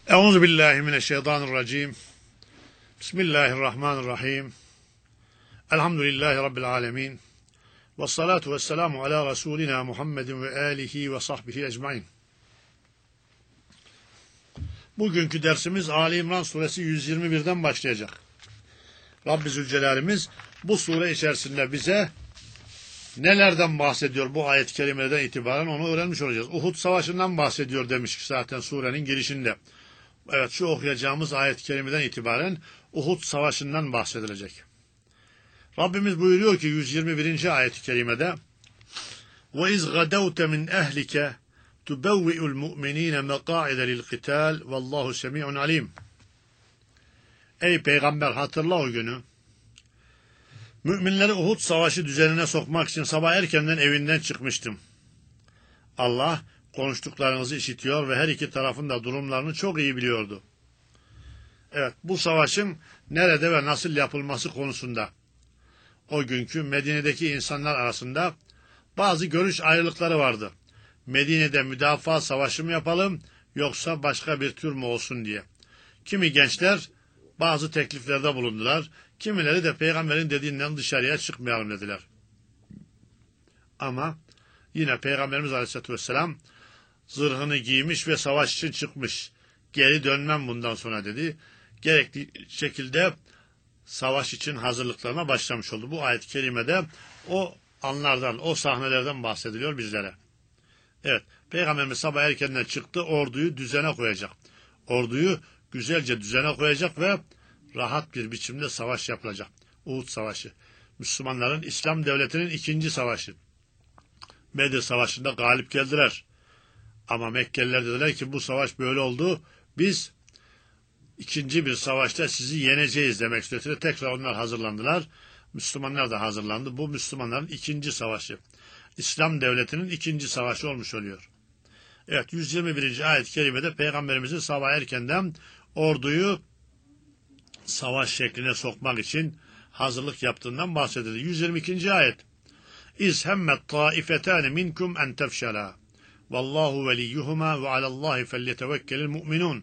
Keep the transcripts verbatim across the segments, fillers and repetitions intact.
Euzu billahi mineşşeytanirracim. Bismillahirrahmanirrahim. Elhamdülillahi rabbil alamin. Ves salatu vesselamu ala rasulina Muhammedin ve alihi ve sahbihi ecmaîn. Bugünkü dersimiz Ali İmran suresi yüz yirmi birden başlayacak. Rabbi Zülcelal'imiz bu sure içerisinde bize nelerden bahsediyor bu ayet-i kerimelerden itibaren onu öğrenmiş olacağız. Uhud Savaşı'ndan bahsediyor demiştik zaten surenin girişinde. Evet, şu okuyacağımız ayet-i kerimeden itibaren Uhud Savaşı'ndan bahsedilecek. Rabbimiz buyuruyor ki yüz yirmi birinci ayet-i kerimede وَاِذْ غَدَوْتَ مِنْ اَهْلِكَ تُبَوِّئُ الْمُؤْمِنِينَ مَقَاعِدَ لِلْقِتَالِ وَاللّٰهُ سَمِيعٌ عَلِيمٌ. Ey Peygamber, hatırla o günü. Müminleri Uhud Savaşı düzenine sokmak için sabah erkenden evinden çıkmıştım. Allah konuştuklarınızı işitiyor ve her iki tarafın da durumlarını çok iyi biliyordu. Evet, bu savaşın nerede ve nasıl yapılması konusunda o günkü Medine'deki insanlar arasında bazı görüş ayrılıkları vardı. Medine'de müdafaa savaşı mı yapalım yoksa başka bir tür mü olsun diye. Kimi gençler bazı tekliflerde bulundular. Kimileri de peygamberin dediğinden dışarıya çıkmayalım dediler. Ama yine Peygamberimiz Aleyhisselatü Vesselam zırhını giymiş ve savaş için çıkmış. Geri dönmem bundan sonra dedi. Gerekli şekilde savaş için hazırlıklarına başlamış oldu. Bu ayet-i kerimede o anlardan, o sahnelerden bahsediliyor bizlere. Evet, Peygamberimiz sabah erkenden çıktı, orduyu düzene koyacak. Orduyu güzelce düzene koyacak ve rahat bir biçimde savaş yapılacak. Uhud Savaşı. Müslümanların İslam devletinin ikinci savaşı. Bedir Savaşı'nda galip geldiler. Ama Mekkeliler dediler ki bu savaş böyle oldu. Biz ikinci bir savaşta sizi yeneceğiz demek suretiyle tekrar onlar hazırlandılar. Müslümanlar da hazırlandı. Bu Müslümanların ikinci savaşı. İslam devletinin ikinci savaşı olmuş oluyor. Evet, yüz yirmi birinci ayet-i kerimede Peygamberimizin sabah erkenden orduyu savaş şekline sokmak için hazırlık yaptığından bahsedildi. yüz yirmi ikinci ayet. İz hemmet taifetane minkum en tefşela. Vallahu veliyyuhuma ve alallahi felyetevekkelil mu'minun.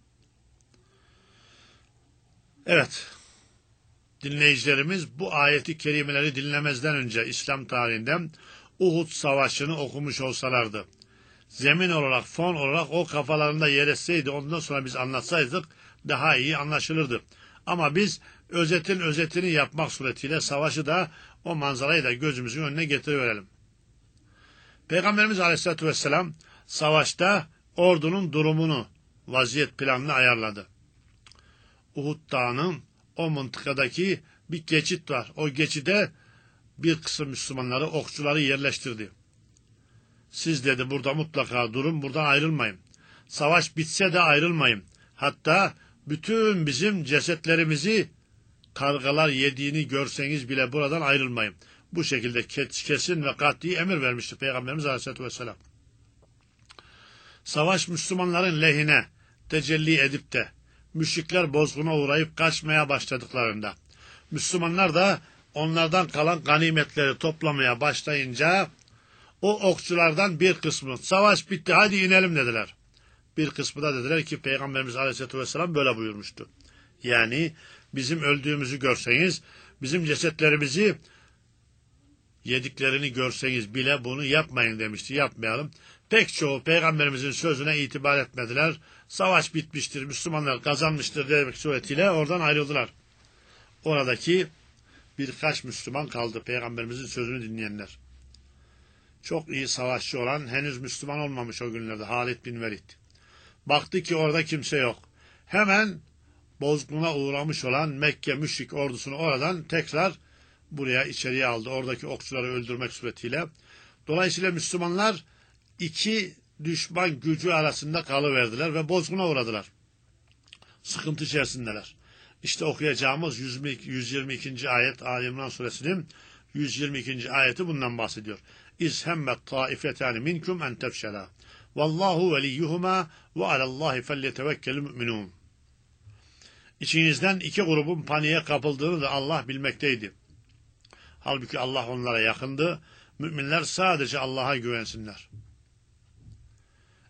Evet, dinleyicilerimiz bu ayeti kerimeleri dinlemezden önce İslam tarihinden Uhud Savaşı'nı okumuş olsalardı, zemin olarak, fon olarak o kafalarında yer etseydi, ondan sonra biz anlatsaydık daha iyi anlaşılırdı. Ama biz özetin özetini yapmak suretiyle savaşı da o manzarayı da gözümüzün önüne getiriverelim. Peygamberimiz Aleyhisselatü Vesselam savaşta ordunun durumunu, vaziyet planını ayarladı. Uhud Dağı'nın o mıntıkadaki bir geçit var. O geçide bir kısım Müslümanları, okçuları yerleştirdi. Siz dedi burada mutlaka durun, buradan ayrılmayın. Savaş bitse de ayrılmayın. Hatta bütün bizim cesetlerimizi kargalar yediğini görseniz bile buradan ayrılmayın. Bu şekilde kesin ve kat'i emir vermişti Peygamberimiz Aleyhisselatü Vesselam. Savaş Müslümanların lehine tecelli edip de müşrikler bozguna uğrayıp kaçmaya başladıklarında, Müslümanlar da onlardan kalan ganimetleri toplamaya başlayınca o okçulardan bir kısmı savaş bitti hadi inelim dediler. Bir kısmı da dediler ki Peygamberimiz Aleyhisselatü Vesselam böyle buyurmuştu. Yani bizim öldüğümüzü görseniz, bizim cesetlerimizi yediklerini görseniz bile bunu yapmayın demişti. Yapmayalım. Pek çoğu Peygamberimizin sözüne itibar etmediler. Savaş bitmiştir, Müslümanlar kazanmıştır demek suretiyle oradan ayrıldılar. Oradaki birkaç Müslüman kaldı, Peygamberimizin sözünü dinleyenler. Çok iyi savaşçı olan, henüz Müslüman olmamış o günlerde Halid bin Velid. Baktı ki orada kimse yok. Hemen bozguna uğramış olan Mekke müşrik ordusunu oradan tekrar buraya içeriye aldı. Oradaki okçuları öldürmek suretiyle. Dolayısıyla Müslümanlar iki düşman gücü arasında kalıverdiler ve bozguna uğradılar. Sıkıntı içerisindeler. İşte okuyacağımız yüz yirmi ikinci ayet Ali İmran suresinin yüz yirmi ikinci ayeti bundan bahsediyor. İz hemmet taifetani minkum en tefşela. Vallahu veliyyuhuma ve alallahi felyetevekkelil mu'minun. İçinizden iki grubun paniğe kapıldığını da Allah bilmekteydi. Halbuki Allah onlara yakındı. Müminler sadece Allah'a güvensinler.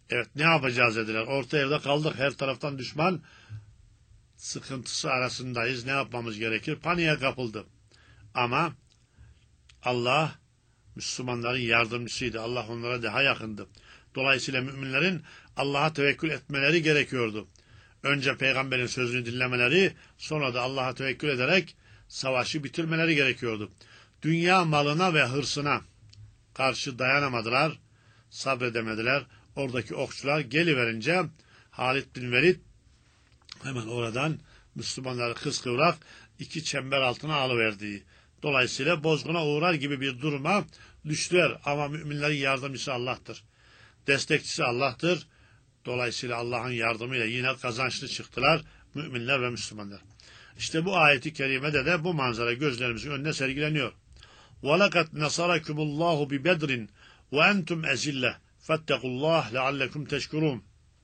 Evet, ne yapacağız dediler. Orta evde kaldık. Her taraftan düşman sıkıntısı arasındayız. Ne yapmamız gerekir? Paniğe kapıldı. Ama Allah Müslümanların yardımcısıydı. Allah onlara daha yakındı. Dolayısıyla müminlerin Allah'a tevekkül etmeleri gerekiyordu. Önce peygamberin sözünü dinlemeleri, sonra da Allah'a tevekkül ederek savaşı bitirmeleri gerekiyordu. Dünya malına ve hırsına karşı dayanamadılar, sabredemediler. Oradaki okçular geliverince Halid bin Velid hemen oradan Müslümanları kıskıvrak iki çember altına alıverdi. Dolayısıyla bozguna uğrar gibi bir duruma düştüler. Ama müminlerin yardımcısı Allah'tır. Destekçisi Allah'tır. Dolayısıyla Allah'ın yardımıyla yine kazançlı çıktılar müminler ve Müslümanlar. İşte bu ayeti kerimede de bu manzara gözlerimizin önüne sergileniyor. وَلَقَدْ نَصَرَكُمُ اللّٰهُ بِبَدْرٍ وَاَنْتُمْ اَزِلَّةً فَاتَّقُوا اللّٰهِ لَعَلَّكُمْ تَشْكُرُونَ.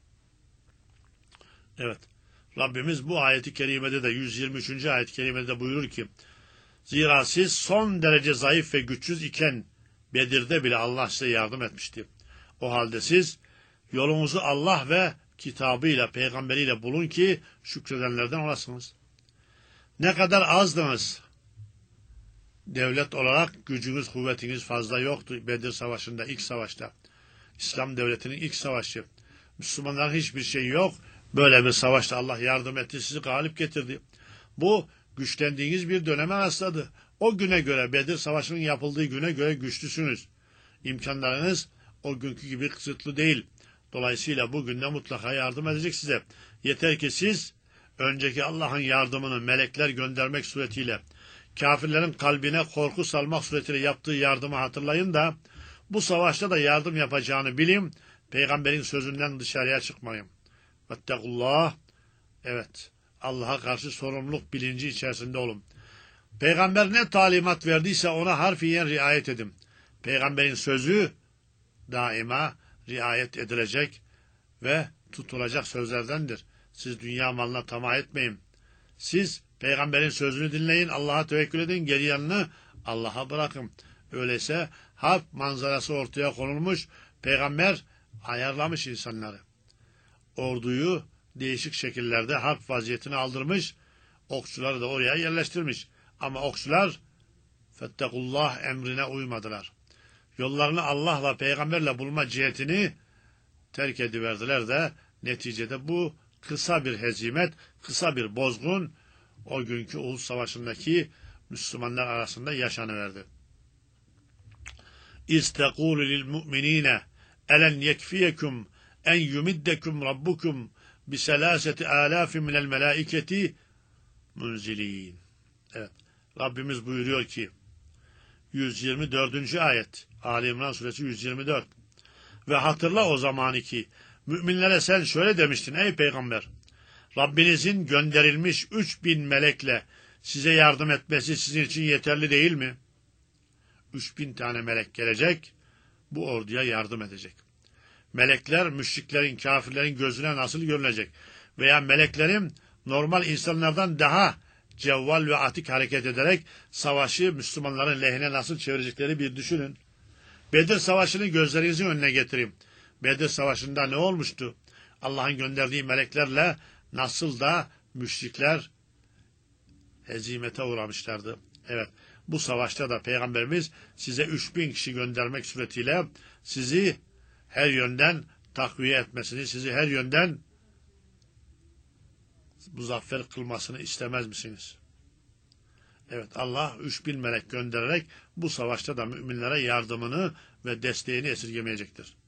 Evet. Rabbimiz bu ayeti kerimede de yüz yirmi üçüncü ayet-i kerimede de buyurur ki, zira siz son derece zayıf ve güçsüz iken Bedir'de bile Allah size yardım etmişti. O halde siz yolunuzu Allah ve kitabıyla, peygamberiyle bulun ki şükredenlerden olasınız. Ne kadar azdınız. Devlet olarak gücünüz, kuvvetiniz fazla yoktu Bedir Savaşı'nda, ilk savaşta. İslam devletinin ilk savaşı. Müslümanların hiçbir şey yok. Böyle bir savaşta Allah yardım etti, sizi galip getirdi. Bu güçlendiğiniz bir döneme rastladı. O güne göre, Bedir Savaşı'nın yapıldığı güne göre güçlüsünüz. İmkanlarınız o günkü gibi kısıtlı değil. Dolayısıyla bugün de mutlaka yardım edecek size. Yeter ki siz önceki Allah'ın yardımını melekler göndermek suretiyle, kafirlerin kalbine korku salmak suretiyle yaptığı yardımı hatırlayın da bu savaşta da yardım yapacağını bilin. Peygamberin sözünden dışarıya çıkmayın. Vettekullah. Evet. Allah'a karşı sorumluluk bilinci içerisinde olun. Peygamber ne talimat verdiyse ona harfiyen riayet edin. Peygamberin sözü daima riayet edilecek ve tutulacak sözlerdendir. Siz dünya malına tamah etmeyin. Siz peygamberin sözünü dinleyin, Allah'a tevekkül edin, geri yanını Allah'a bırakın. Öyleyse harp manzarası ortaya konulmuş, peygamber ayarlamış insanları. Orduyu değişik şekillerde harp vaziyetine aldırmış, okçuları da oraya yerleştirmiş. Ama okçular fettekullah emrine uymadılar. Yollarını Allah'la, peygamberle bulma cihetini terk ediverdiler de neticede bu kısa bir hezimet, kısa bir bozgun o günkü Uhud Savaşı'ndaki Müslümanlar arasında yaşanıverdi. İstekûlü lil mu'minîne elen yekfiyekum en yumiddekum rabbukum biselâseti âlâfi minel melâiketi munzilîn. Evet. Rabbimiz buyuruyor ki yüz yirmi dördüncü ayet Ali İmran suresi yüz yirmi dört. Ve hatırla o zamanı ki müminlere sen şöyle demiştin ey peygamber, Rabbinizin gönderilmiş üç bin melekle size yardım etmesi sizin için yeterli değil mi? Üç bin tane melek gelecek, bu orduya yardım edecek. Melekler müşriklerin, kafirlerin gözüne nasıl görünecek? Veya meleklerin normal insanlardan daha cevval ve atik hareket ederek savaşı Müslümanların lehine nasıl çevirecekleri bir düşünün. Bedir Savaşı'nı gözlerinizin önüne getireyim. Bedir Savaşı'nda ne olmuştu? Allah'ın gönderdiği meleklerle nasıl da müşrikler hezimete uğramışlardı. Evet, bu savaşta da Peygamberimiz size üç bin kişi göndermek suretiyle sizi her yönden takviye etmesini, sizi her yönden muzaffer kılmasını istemez misiniz? Evet, Allah üç bin melek göndererek bu savaşta da müminlere yardımını ve desteğini esirgemeyecektir.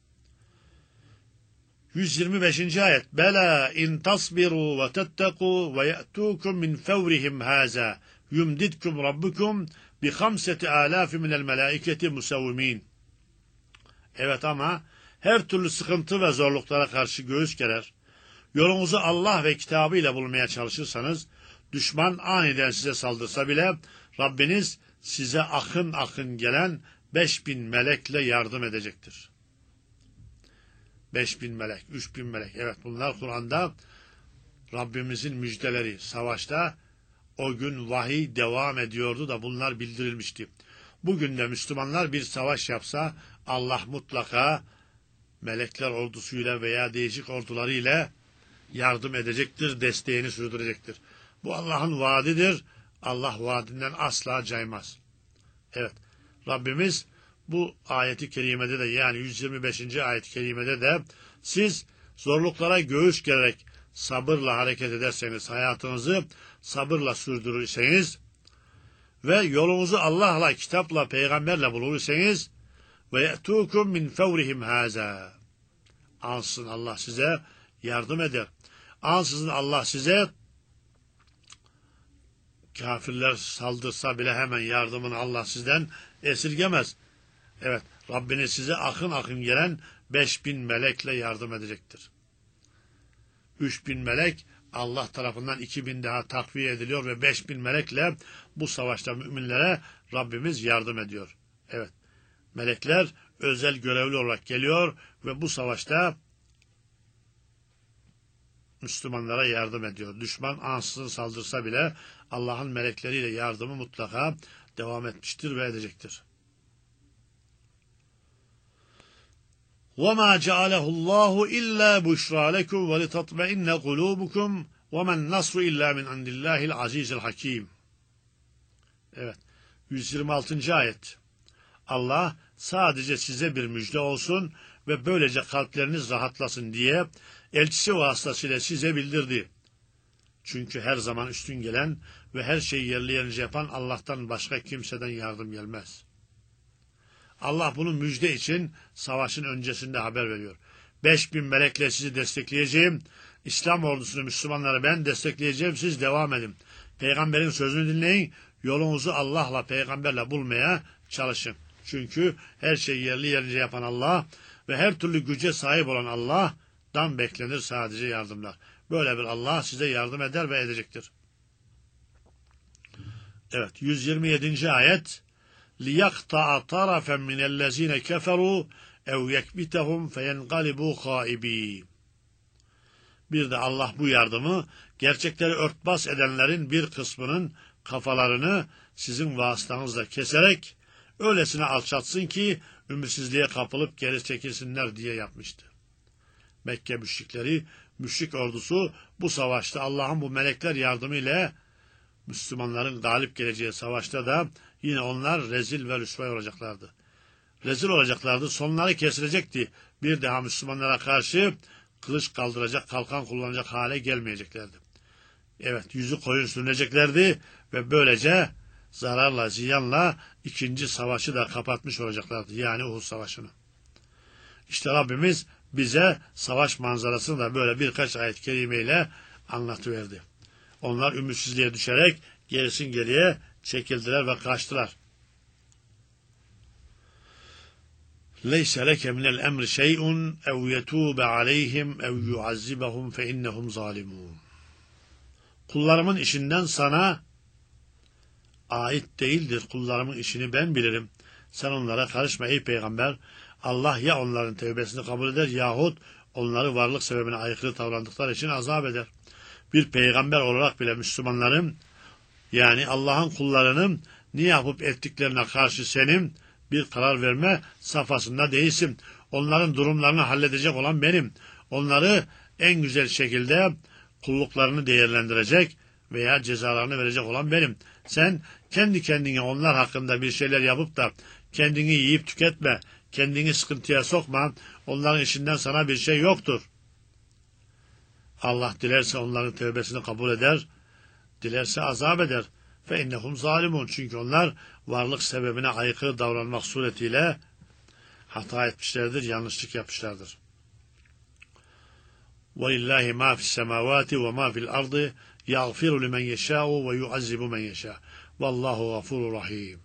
yüz yirmi beşinci ayet. Bela in tasbiru ve tetteku ve ye'tukum min fevrihim haza yumdidkum rabbukum bi khamseti alafi minel melaiketi musavvimin. Evet ama her türlü sıkıntı ve zorluklara karşı göğüs gerer, yolunuzu Allah ve kitabıyla bulmaya çalışırsanız, düşman aniden size saldırsa bile Rabbiniz size akın akın gelen beş bin melekle yardım edecektir. Beş bin melek, üç bin melek. Evet, bunlar Kur'an'da Rabbimizin müjdeleri. Savaşta o gün vahiy devam ediyordu da bunlar bildirilmişti. Bugün de Müslümanlar bir savaş yapsa Allah mutlaka melekler ordusuyla veya değişik ordularıyla yardım edecektir, desteğini sürdürecektir. Bu Allah'ın vaadidir. Allah vaadinden asla caymaz. Evet, Rabbimiz bu ayeti kerimede de, yani yüz yirmi beşinci ayet-i kerimede de siz zorluklara göğüs gererek sabırla hareket ederseniz, hayatınızı sabırla sürdürürseniz ve yolunuzu Allah'la, kitapla, peygamberle bulursanız ve ye'tukum min fevrihim haza, ansızın Allah size yardım eder. Ansızın Allah size, kafirler saldırsa bile hemen yardımını Allah sizden esirgemez. Evet, Rabbiniz size akın akın gelen beş bin melekle yardım edecektir. Üç bin melek Allah tarafından iki bin daha takviye ediliyor ve beş bin melekle bu savaşta müminlere Rabbimiz yardım ediyor. Evet, melekler özel görevli olarak geliyor ve bu savaşta Müslümanlara yardım ediyor. Düşman ansızın saldırsa bile Allah'ın melekleriyle yardımı mutlaka devam etmiştir ve edecektir. وَمَا جَعَلَهُ اللّٰهُ إِلَّا بُشْرَى لَكُمْ وَلِتَطْمَئِنَّ قُلُوبُكُمْ وَمَا النَّصْرُ إِلَّا مِنْ عِنْدِ اللّٰهِ الْعَز۪يزِ الْحَك۪يمِ. Evet, yüz yirmi altıncı ayet. Allah sadece size bir müjde olsun ve böylece kalpleriniz rahatlasın diye elçisi vasıtasıyla size bildirdi. Çünkü her zaman üstün gelen ve her şeyi yerli yerince yapan Allah'tan başka kimseden yardım gelmez. Allah bunu müjde için savaşın öncesinde haber veriyor. Beş bin melekle sizi destekleyeceğim. İslam ordusunu, Müslümanları ben destekleyeceğim. Siz devam edin. Peygamberin sözünü dinleyin. Yolunuzu Allah'la, peygamberle bulmaya çalışın. Çünkü her şeyi yerli yerince yapan Allah ve her türlü güce sahip olan Allah'tan beklenir sadece yardımlar. Böyle bir Allah size yardım eder ve edecektir. Evet, yüz yirmi yedinci ayet. لِيَقْطَعَ طَرَفًا مِنَ الَّذ۪ينَ كَفَرُوا اَوْ يَكْبِتَهُمْ فَيَنْقَلِبُوا خَائِب۪ينَ. Bir de Allah bu yardımı gerçekleri örtbas edenlerin bir kısmının kafalarını sizin vasıtanızla keserek öylesine alçatsın ki ümitsizliğe kapılıp geri çekilsinler diye yapmıştı. Mekke müşrikleri, müşrik ordusu bu savaşta Allah'ın bu melekler yardımıyla Müslümanların galip geleceği savaşta da yine onlar rezil ve rüsvay olacaklardı. Rezil olacaklardı, sonları kesilecekti. Bir daha Müslümanlara karşı kılıç kaldıracak, kalkan kullanacak hale gelmeyeceklerdi. Evet, yüzü koyun sürüneceklerdi ve böylece zararla, ziyanla ikinci savaşı da kapatmış olacaklardı. Yani Uhud Savaşı'nı. İşte Rabbimiz bize savaş manzarasını da böyle birkaç ayet-i kerimeyle anlatıverdi. Onlar ümitsizliğe düşerek gerisin geriye çekildiler ve kaçtılar. لَيْسَ لَكَ مِنَ الْاَمْرِ شَيْءٌ اَوْ يَتُوبَ عَلَيْهِمْ اَوْ يُعَذِّبَهُمْ فَاِنَّهُمْ ظَالِمُونَ. Kullarımın işinden sana ait değildir. Kullarımın işini ben bilirim. Sen onlara karışma ey peygamber. Allah ya onların tevbesini kabul eder yahut onları varlık sebebine aykırı davrandıkları için azap eder. Bir peygamber olarak bile Müslümanların, yani Allah'ın kullarının ne yapıp ettiklerine karşı senin bir karar verme safhasında değilsin. Onların durumlarını halledecek olan benim. Onları en güzel şekilde kulluklarını değerlendirecek veya cezalarını verecek olan benim. Sen kendi kendine onlar hakkında bir şeyler yapıp da kendini yiyip tüketme, kendini sıkıntıya sokma, onların işinden sana bir şey yoktur. Allah dilerse onların tövbesini kabul eder, dilerse azap eder. Fe innehum zalimun. Çünkü onlar varlık sebebine aykırı davranmak suretiyle hata etmişlerdir, yanlışlık yapmışlardır. وَلِلَّهِ مَا فِي السَّمَاوَاتِ وَمَا فِي الْأَرْضِ يَغْفِرُ لِمَنْ يَشَاءُ وَيُعَذِّبُ مَنْ يَشَاءُ وَاللّٰهُ غَفُورٌ رَحِيمٌ.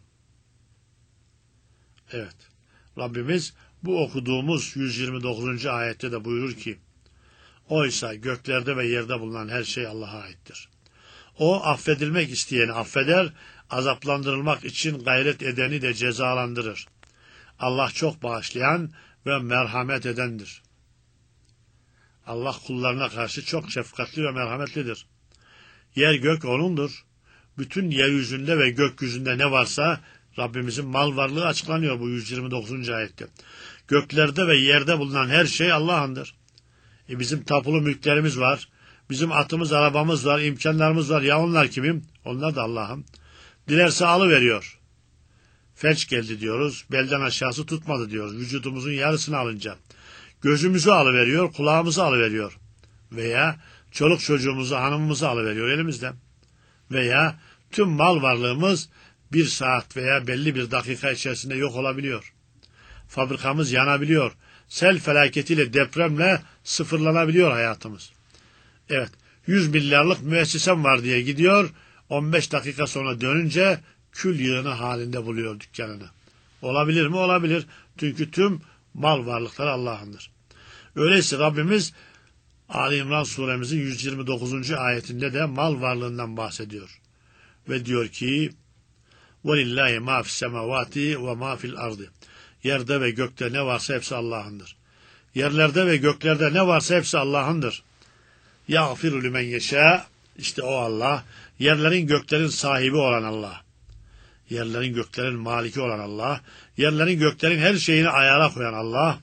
Evet, Rabbimiz bu okuduğumuz yüz yirmi dokuzuncu ayette de buyurur ki, oysa göklerde ve yerde bulunan her şey Allah'a aittir. O affedilmek isteyeni affeder, azaplandırılmak için gayret edeni de cezalandırır. Allah çok bağışlayan ve merhamet edendir. Allah kullarına karşı çok şefkatli ve merhametlidir. Yer gök O'nundur. Bütün yeryüzünde ve gökyüzünde ne varsa Rabbimizin mal varlığı açıklanıyor bu yüz yirmi dokuzuncu ayette. Göklerde ve yerde bulunan her şey Allah'ındır. E bizim tapulu mülklerimiz var. Bizim atımız, arabamız var, imkanlarımız var. Ya onlar kimin? Onlar da Allah'ın. Dilerse alıveriyor. Felç geldi diyoruz. Belden aşağısı tutmadı diyoruz. Vücudumuzun yarısını alınca. Gözümüzü alıveriyor, kulağımızı alıveriyor. Veya çoluk çocuğumuzu, hanımımızı alıveriyor elimizden. Veya tüm mal varlığımız bir saat veya belli bir dakika içerisinde yok olabiliyor. Fabrikamız yanabiliyor. Sel felaketiyle, depremle sıfırlanabiliyor hayatımız. Evet, yüz milyarlık müessesem var diye gidiyor, on beş dakika sonra dönünce kül yığını halinde buluyor dükkanını. Olabilir mi? Olabilir. Çünkü tüm mal varlıkları Allah'ındır. Öyleyse Rabbimiz Ali İmran suremizin yüz yirmi dokuzuncu ayetinde de mal varlığından bahsediyor. Ve diyor ki وَلِلَّهِ مَا فِي السَّمَوَاتِ وَمَا فِي الْأَرْضِ Yerde ve gökte ne varsa hepsi Allah'ındır. Yerlerde ve göklerde ne varsa hepsi Allah'ındır. يَغْفِرُ لِمَنْ يَشَاءُ İşte o Allah, yerlerin göklerin sahibi olan Allah. Yerlerin göklerin maliki olan Allah, yerlerin göklerin her şeyini ayara koyan Allah,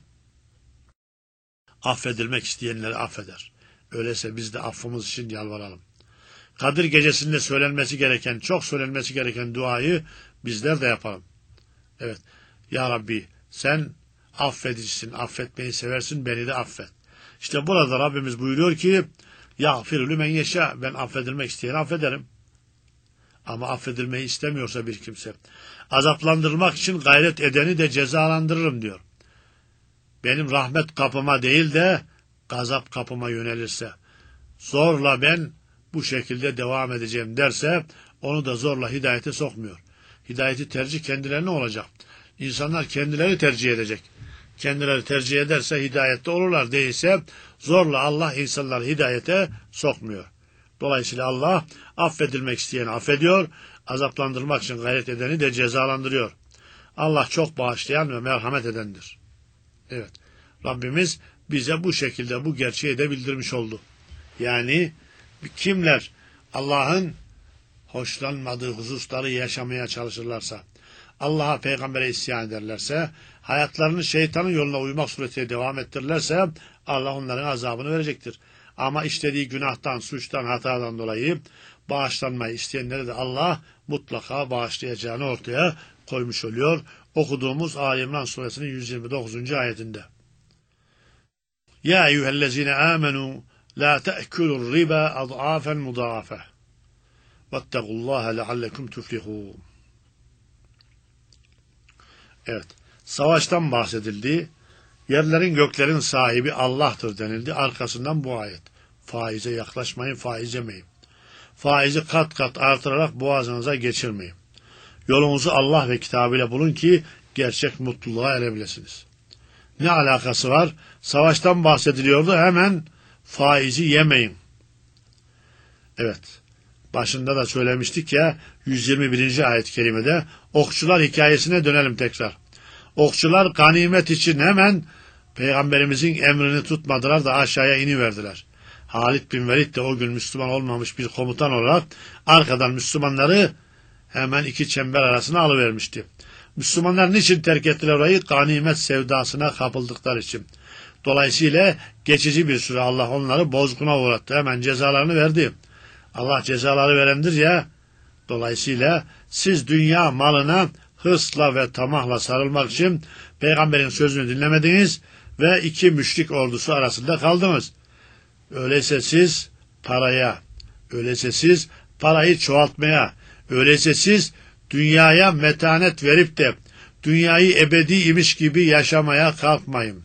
affedilmek isteyenleri affeder. Öyleyse biz de affımız için yalvaralım. Kadir gecesinde söylenmesi gereken, çok söylenmesi gereken duayı bizler de yapalım. Evet, Ya Rabbi sen affedicisin, affetmeyi seversin, beni de affet. İşte burada Rabbimiz buyuruyor ki, يَغْفِرُ لِمَنْ يَشَاءُ Ben affedilmek isteyeni affederim. Ama affedilmeyi istemiyorsa bir kimse, azaplandırmak için gayret edeni de cezalandırırım diyor. Benim rahmet kapıma değil de gazap kapıma yönelirse, zorla ben bu şekilde devam edeceğim derse, onu da zorla hidayete sokmuyor. Hidayeti tercih kendilerine olacak. İnsanlar kendileri tercih edecek. Kendileri tercih ederse hidayette olurlar, değilse zorla Allah insanları hidayete sokmuyor. Dolayısıyla Allah affedilmek isteyeni affediyor, azaplandırmak için gayret edeni de cezalandırıyor. Allah çok bağışlayan ve merhamet edendir. Evet, Rabbimiz bize bu şekilde bu gerçeği de bildirmiş oldu. Yani kimler Allah'ın hoşlanmadığı hususları yaşamaya çalışırlarsa, Allah'a, peygambere isyan ederlerse, hayatlarını şeytanın yoluna uymak suretiyle devam ettirirlerse, Allah onların azabını verecektir. Ama işlediği günahtan, suçtan, hatadan dolayı bağışlanmayı isteyenleri de Allah mutlaka bağışlayacağını ortaya koymuş oluyor. Okuduğumuz Ali İmran suresinin yüz yirmi dokuzuncu ayetinde. Ya eyyühellezine amenu la te'kulur riba ad'afen mudâfe vettegullâhe leallekum tuflihûn. Evet, savaştan bahsedildi. Yerlerin göklerin sahibi Allah'tır denildi. Arkasından bu ayet. Faize yaklaşmayın, faiz yemeyin. Faizi kat kat artırarak boğazınıza geçirmeyin. Yolunuzu Allah ve kitabıyla bulun ki gerçek mutluluğa erebilirsiniz. Ne alakası var? Savaştan bahsediliyordu, hemen faizi yemeyin. Evet, başında da söylemiştik ya, yüz yirmi birinci ayet-i kerimede okçular hikayesine dönelim tekrar. Okçular ganimet için hemen Peygamberimizin emrini tutmadılar da aşağıya iniverdiler. Halid bin Velid de o gün Müslüman olmamış bir komutan olarak arkadan Müslümanları hemen iki çember arasına alıvermişti. Müslümanlar niçin terk ettiler orayı? Ganimet sevdasına kapıldıkları için. Dolayısıyla geçici bir süre Allah onları bozguna uğrattı. Hemen cezalarını verdi. Allah cezaları verendir ya. Dolayısıyla siz dünya malına hırsla ve tamahla sarılmak için Peygamberin sözünü dinlemediniz ve iki müşrik ordusu arasında kaldınız. Öyleyse siz paraya, öyleyse siz parayı çoğaltmaya, öyleyse siz dünyaya metanet verip de dünyayı ebedi imiş gibi yaşamaya kalkmayın.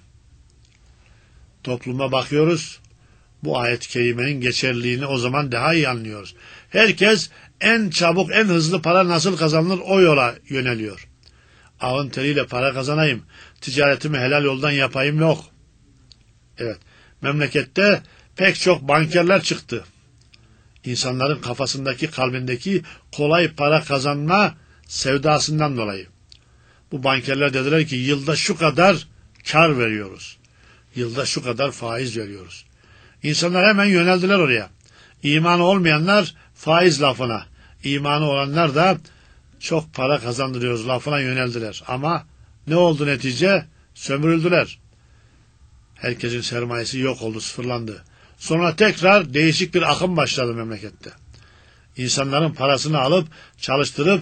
Topluma bakıyoruz. Bu ayet-i kerimenin geçerliliğini o zaman daha iyi anlıyoruz. Herkes en çabuk, en hızlı para nasıl kazanılır o yola yöneliyor. Alın teriyle para kazanayım, ticaretimi helal yoldan yapayım yok. Evet, memlekette pek çok bankerler çıktı. İnsanların kafasındaki, kalbindeki kolay para kazanma sevdasından dolayı. Bu bankerler dediler ki yılda şu kadar kar veriyoruz. Yılda şu kadar faiz veriyoruz. İnsanlar hemen yöneldiler oraya. İmanı olmayanlar faiz lafına, imanı olanlar da çok para kazandırıyoruz lafına yöneldiler. Ama ne oldu netice? Sömürüldüler. Herkesin sermayesi yok oldu, sıfırlandı. Sonra tekrar değişik bir akım başladı memlekette. İnsanların parasını alıp çalıştırıp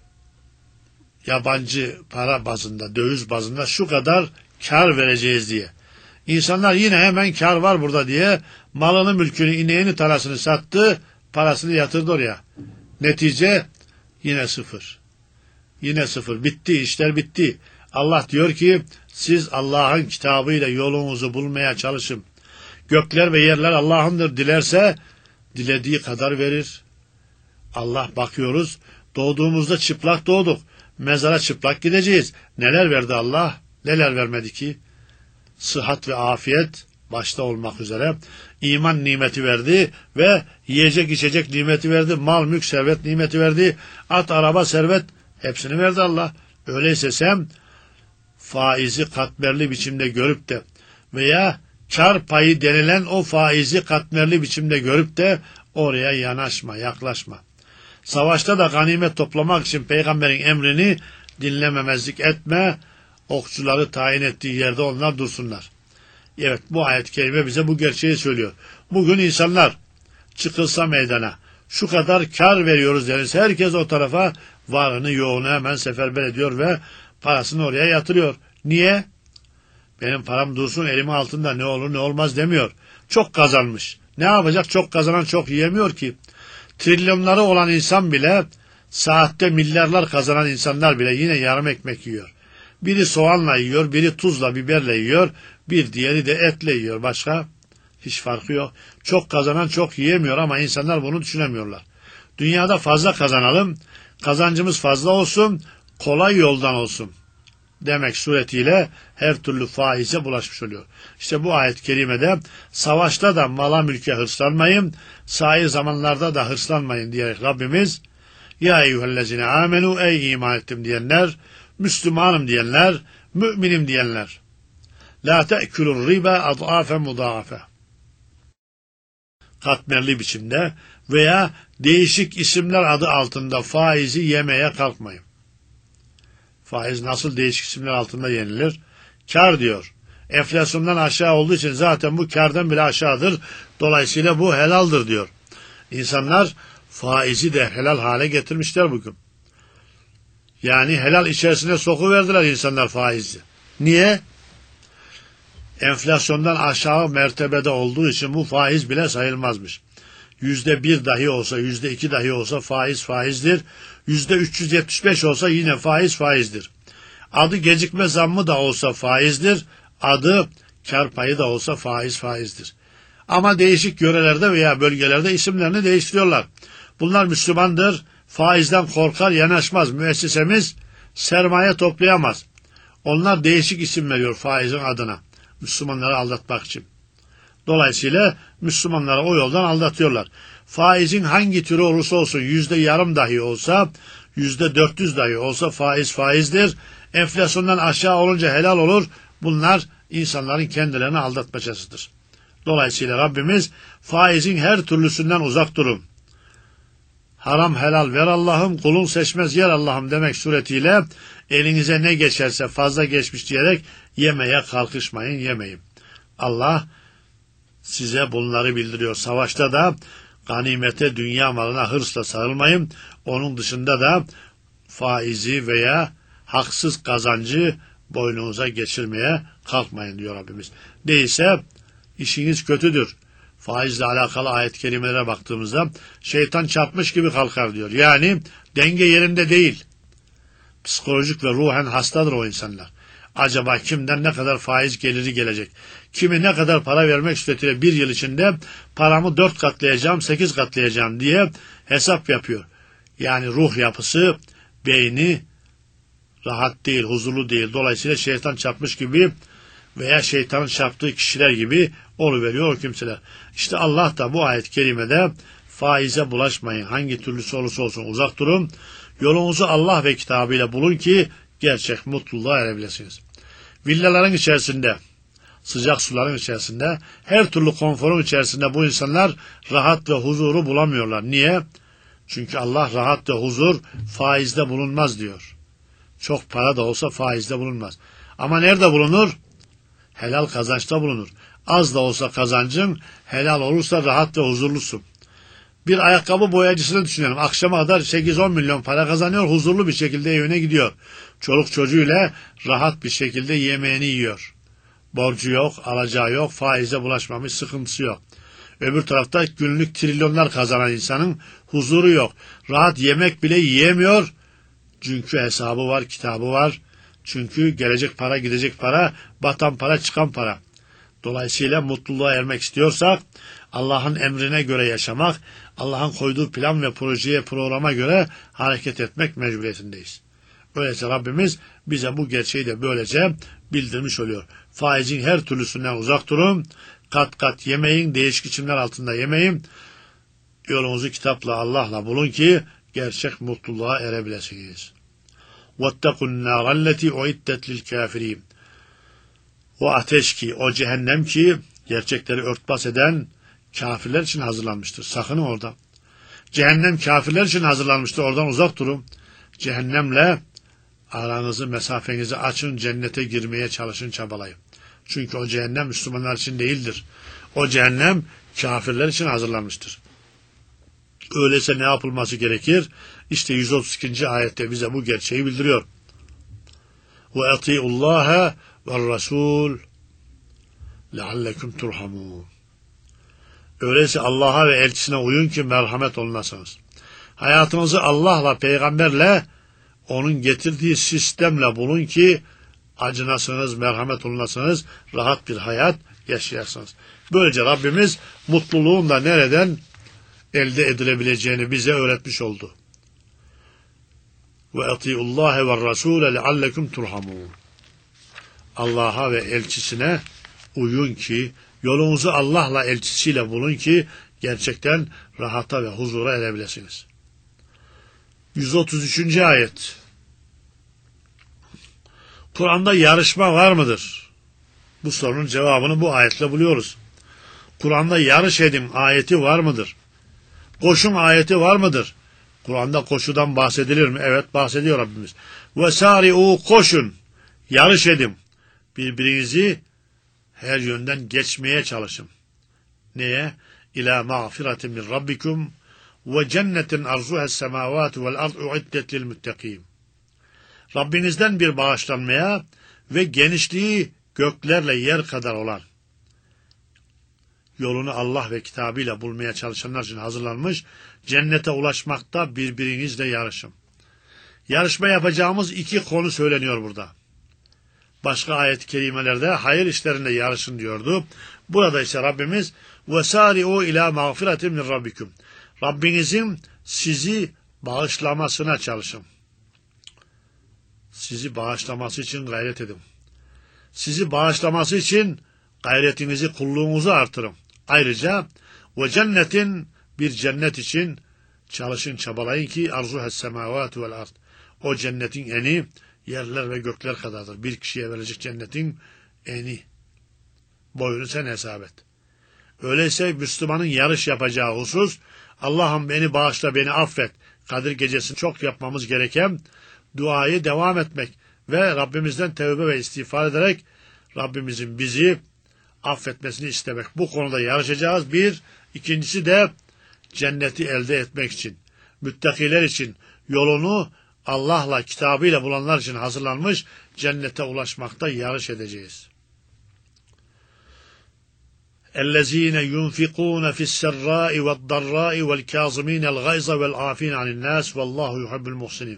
yabancı para bazında, döviz bazında şu kadar kar vereceğiz diye. İnsanlar yine hemen kar var burada diye malını, mülkünü, ineğini, tarlasını sattı, parasını yatırdı oraya. Netice yine sıfır. Yine sıfır. Bitti, işler bitti. Allah diyor ki siz Allah'ın kitabıyla yolunuzu bulmaya çalışın. Gökler ve yerler Allah'ındır. Dilerse dilediği kadar verir. Allah bakıyoruz. Doğduğumuzda çıplak doğduk. Mezara çıplak gideceğiz. Neler verdi Allah? Neler vermedi ki? Sıhhat ve afiyet başta olmak üzere iman nimeti verdi ve yiyecek içecek nimeti verdi. Mal, mülk, servet nimeti verdi. At, araba, servet hepsini verdi Allah. Öyleyse sen faizi katmerli biçimde görüp de veya kar payı denilen o faizi katmerli biçimde görüp de oraya yanaşma, yaklaşma. Savaşta da ganimet toplamak için peygamberin emrini dinlememezlik etme. Okçuları tayin ettiği yerde onlar dursunlar. Evet, bu ayet-i kerime bize bu gerçeği söylüyor. Bugün insanlar çıkılsa meydana şu kadar kar veriyoruz denirse herkes o tarafa varını yoğunu hemen seferber ediyor ve parasını oraya yatırıyor. Niye? Benim param dursun elimin altında, ne olur ne olmaz demiyor. Çok kazanmış. Ne yapacak? Çok kazanan çok yiyemiyor ki. Trilyonları olan insan bile, saatte milyarlar kazanan insanlar bile yine yarım ekmek yiyor. Biri soğanla yiyor, biri tuzla, biberle yiyor, bir diğeri de etle yiyor. Başka hiç farkı yok. Çok kazanan çok yiyemiyor ama insanlar bunu düşünemiyorlar. Dünyada fazla kazanalım, kazancımız fazla olsun, kolay yoldan olsun demek suretiyle her türlü faize bulaşmış oluyor. İşte bu ayet-i kerimede savaşta da mala mülke hırslanmayın, sair zamanlarda da hırslanmayın diyerek Rabbimiz ya eyyühellezine amenu, ey iman ettim diyenler, Müslümanım diyenler, müminim diyenler, la te'kulur riba ad'afe mudâfe, katmerli biçimde veya değişik isimler adı altında faizi yemeye kalkmayın. Faiz nasıl değişik isimler altında yenilir? Kar diyor. Enflasyondan aşağı olduğu için zaten bu kardan bile aşağıdır. Dolayısıyla bu helaldir diyor. İnsanlar faizi de helal hale getirmişler bugün. Yani helal içerisine sokuverdiler insanlar faizi. Niye? Enflasyondan aşağı mertebede olduğu için bu faiz bile sayılmazmış. Yüzde bir dahi olsa, yüzde iki dahi olsa faiz faizdir. Yüzde üç yüz yetmiş beş olsa yine faiz faizdir. Adı gecikme zammı da olsa faizdir. Adı kar payı da olsa faiz faizdir. Ama değişik yörelerde veya bölgelerde isimlerini değiştiriyorlar. Bunlar Müslümandır. Faizden korkar, yanaşmaz. Müessesemiz sermaye toplayamaz. Onlar değişik isim veriyor faizin adına. Müslümanları aldatmak için. Dolayısıyla Müslümanları o yoldan aldatıyorlar. Faizin hangi türü olursa olsun, yüzde yarım dahi olsa, yüzde dört yüz dahi olsa faiz faizdir. Enflasyondan aşağı olunca helal olur. Bunlar insanların kendilerini aldatmacasıdır. Dolayısıyla Rabbimiz faizin her türlüsünden uzak durun. Haram helal ver Allah'ım, kulun seçmez yer Allah'ım demek suretiyle elinize ne geçerse fazla geçmiş diyerek yemeye kalkışmayın, yemeyin. Allah size bunları bildiriyor. Savaşta da ganimete, dünya malına hırsla sarılmayın. Onun dışında da faizi veya haksız kazancı boynunuza geçirmeye kalkmayın diyor Rabbimiz. Değilse işiniz kötüdür. Faizle alakalı ayet-i kerimelere baktığımızda şeytan çarpmış gibi kalkar diyor. Yani denge yerinde değil. Psikolojik ve ruhen hastadır o insanlar. Acaba kimden ne kadar faiz geliri gelecek? Kimi ne kadar para vermek suretiyle bir yıl içinde paramı dört katlayacağım, sekiz katlayacağım diye hesap yapıyor. Yani ruh yapısı, beyni rahat değil, huzurlu değil. Dolayısıyla şeytan çarpmış gibi veya şeytanın çarptığı kişiler gibi oluveriyor o kimseler. İşte Allah da bu ayet-i kerimede faize bulaşmayın. Hangi türlüsü olursa olsun uzak durun. Yolunuzu Allah ve kitabıyla bulun ki gerçek mutluluğa erebilirsiniz. Villaların içerisinde, sıcak suların içerisinde, her türlü konforun içerisinde bu insanlar rahat ve huzuru bulamıyorlar. Niye? Çünkü Allah rahat ve huzur faizde bulunmaz diyor. Çok para da olsa faizde bulunmaz. Ama nerede bulunur? Helal kazançta bulunur. Az da olsa kazancın, helal olursa rahat ve huzurlusun. Bir ayakkabı boyacısını düşünelim. Akşama kadar sekiz on milyon para kazanıyor, huzurlu bir şekilde evine gidiyor. Çoluk çocuğuyla rahat bir şekilde yemeğini yiyor. Borcu yok, alacağı yok, faize bulaşmamış, sıkıntısı yok. Öbür tarafta günlük trilyonlar kazanan insanın huzuru yok. Rahat yemek bile yiyemiyor. Çünkü hesabı var, kitabı var. Çünkü gelecek para, gidecek para, batan para, çıkan para. Dolayısıyla mutluluğa ermek istiyorsak Allah'ın emrine göre yaşamak, Allah'ın koyduğu plan ve projeye, programa göre hareket etmek mecburiyetindeyiz. Öyleyse Rabbimiz bize bu gerçeği de böylece bildirmiş oluyor. Faizin her türlüsünden uzak durun, kat kat yemeyin, değişik biçimler altında yemeyin. Yolunuzu kitapla, Allah'la bulun ki gerçek mutluluğa erebilesiniz. وَاتَّقُوا النَّارَ الَّتِي اُعِدَّتْ لِلْكَافِرِينَ O ateş ki, o cehennem ki gerçekleri örtbas eden kafirler için hazırlanmıştır. Sakın orada. Cehennem kafirler için hazırlanmıştır. Oradan uzak durun. Cehennemle aranızı, mesafenizi açın, cennete girmeye çalışın, çabalayın. Çünkü o cehennem Müslümanlar için değildir. O cehennem kafirler için hazırlanmıştır. Öyleyse ne yapılması gerekir? İşte yüz otuz ikinci ayette bize bu gerçeği bildiriyor. وَاَطِيعُ اللّٰهَ وَالرَّسُولُ لَعَلَّكُمْ تُرْحَمُونَ Öyleyse Allah'a ve elçisine uyun ki merhamet olunasınız. Hayatınızı Allah'la, peygamberle, onun getirdiği sistemle bulun ki acınasınız, merhamet olunasınız, rahat bir hayat yaşayasınız. Böylece Rabbimiz mutluluğun da nereden elde edilebileceğini bize öğretmiş oldu. وَاَطِيعُ اللّٰهَ وَالرَّسُولَ لَعَلَّكُمْ تُرْحَمُونَ Allah'a ve elçisine uyun ki, yolunuzu Allah'la, elçisiyle bulun ki gerçekten rahata ve huzura erebilirsiniz. yüz otuz üçüncü ayet. Kur'an'da yarışma var mıdır? Bu sorunun cevabını bu ayetle buluyoruz. Kur'an'da yarış edin ayeti var mıdır? Koşun ayeti var mıdır? Kur'an'da koşudan bahsedilir mi? Evet, bahsediyor Rabbimiz. وَسَارِعُوا koşun, yarış edin. Birbirinizi her yönden geçmeye çalışın. Neye? İlâ mağfiretin min rabbikum ve cennetin arzuhes semâvâtu vel ard uiddet lil muttaqîn. Rabbinizden bir bağışlanmaya ve genişliği göklerle yer kadar olan, yolunu Allah ve kitabıyla bulmaya çalışanlar için hazırlanmış cennete ulaşmakta birbirinizle yarışın. Yarışma yapacağımız iki konu söyleniyor burada. Başka ayet-i kerimelerde hayır işlerinde yarışın diyordu. Burada ise Rabbimiz وَسَارِعُوا اِلٰى مَغْفِرَةٍ مِنْ رَبِّكُمْ Rabbinizin sizi bağışlamasına çalışın. Sizi bağışlaması için gayret edin. Sizi bağışlaması için gayretinizi, kulluğunuzu artırın. Ayrıca ve cennetin bir cennet için çalışın, çabalayın ki arzuhes semavatu vel ard. O cennetin eni yerler ve gökler kadardır. Bir kişiye verecek cennetin eni. Boyunu sen hesap et. Öyleyse Müslümanın yarış yapacağı husus, Allah'ım beni bağışla, beni affet. Kadir gecesini çok yapmamız gereken duayı devam etmek ve Rabbimizden tevbe ve istiğfar ederek Rabbimizin bizi affetmesini istemek. Bu konuda yarışacağız. Bir, ikincisi de cenneti elde etmek için, müttakiler için, yolunu Allah'la, kitabıyla bulanlar için hazırlanmış cennete ulaşmakta yarış edeceğiz. اَلَّذ۪ينَ يُنْفِقُونَ فِي السَّرَّاءِ وَالضَّرَّاءِ وَالْكَاظِم۪ينَ الْغَيْظَ وَالْعَاف۪ينَ عَنِ النَّاسِ وَاللّٰهُ يُحِبُّ الْمُحْسِنِينَ